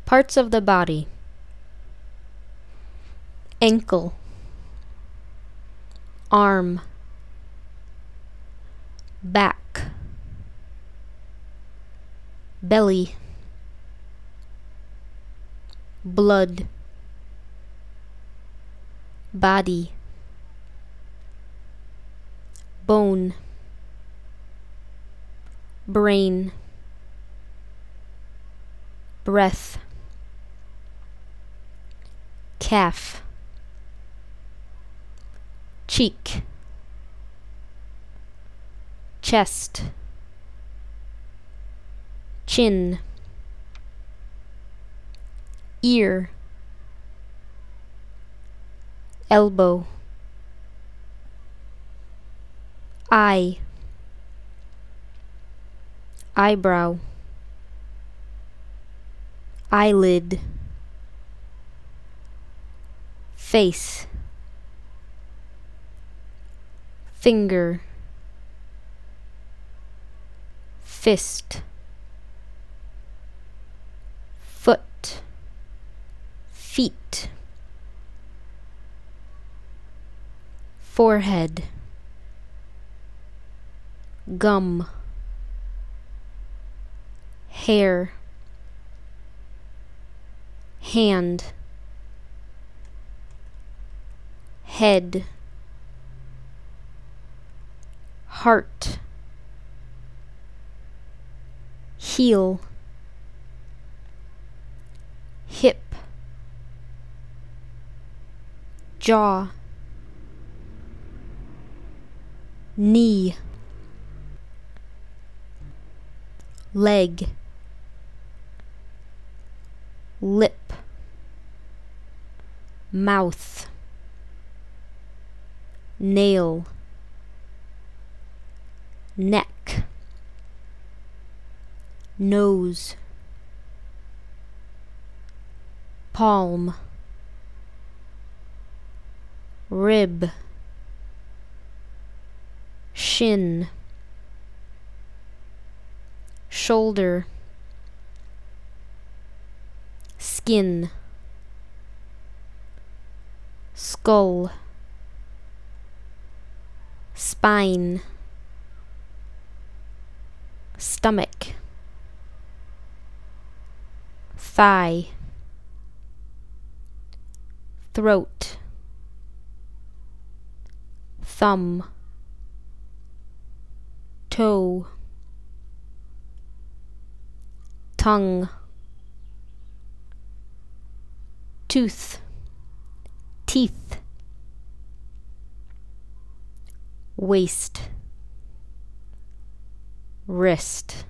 Parts of the body: ankle, arm, back, belly, blood, body, bone, brain, breath, calf, cheek, chest, chin, ear, elbow, eye, eyebrow, eyelid, face, finger, fist, foot, feet, forehead, gum, hair, hand, head, heart, heel, hip, jaw, knee, leg, lip, mouth, nail, neck, nose, palm, rib, shin, shoulder, skin, skull, spine, stomach, thigh, throat, thumb, toe, tongue, tooth, teeth, waist, wrist.